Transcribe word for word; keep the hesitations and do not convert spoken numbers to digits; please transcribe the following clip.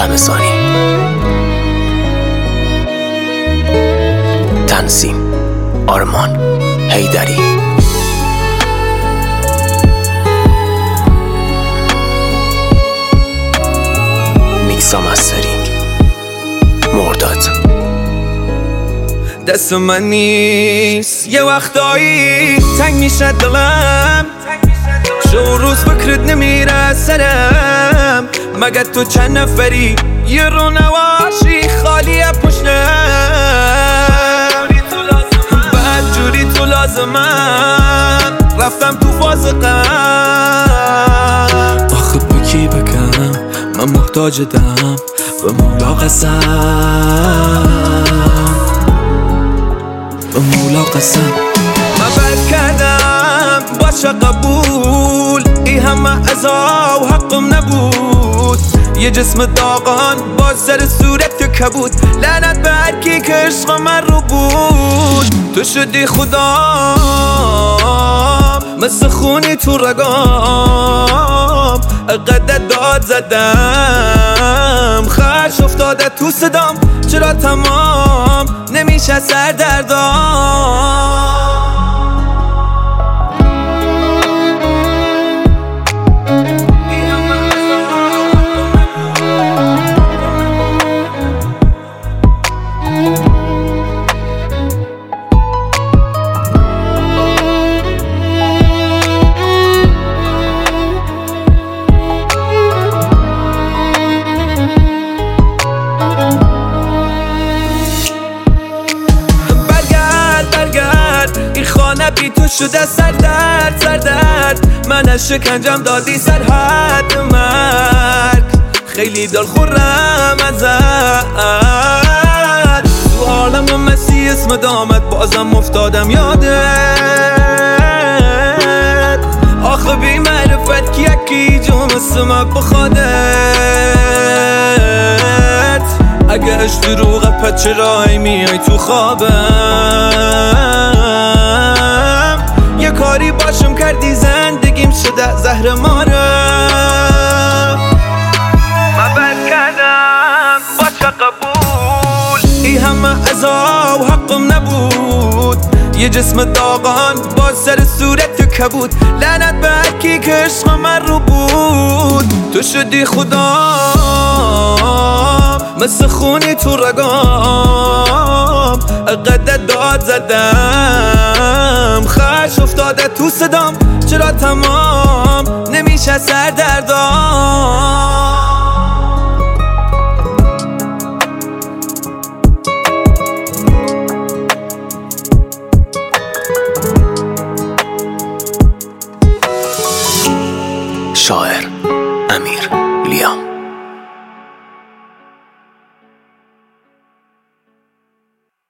رمضانی. تنظیم آرمان حیدری. میکس و مسترینگ مرداد. دست من نیست یه وقتایی تنگ میشه دلم، شو روز فکرت نمیره سرم، مگه تو چند نفری یه رو نواشی خالیه پشتم، بعد جوری تو لازمم رفتم تو فاز غم. آخه با کی بگم من محتاج دم، به مولا قسم، به مولا قسم. من بد کردم باشه قبول، ای همه عزا و حقم نبود، یه جسم داغان با سر صورت کبود، لعنت به هر کی که عشق من رو بود. تو شدی خدام مثل خونی تو رگام، قدر داد زدم خش افتاده تو صدام، چرا تمام نمیشه سردردام. بی تو شده سردرد سردرد، من از شکنجم دادی سرحد مرگ، خیلی دل خورم ازت، تو حالم و مسی اسم دامت بازم افتادم یادت، آخه بی معرفت کی یکی جو مثل من بخوادت، اگه اش دروغه پس چرا میای تو خوابم، یه کاری باشم کردی زندگیم شده زهر مارم. من بد کردم باشه قبول، ای همه عزا و حقم نبود، یه جسم داغان با سر صورت کبود، لعنت به هر کی که عشق من رو بود. تو شدی خدام مثل خونی تو رگام، قدر داد زدم خش افتاده تو صدام، چرا تمام نمیشه سردردام.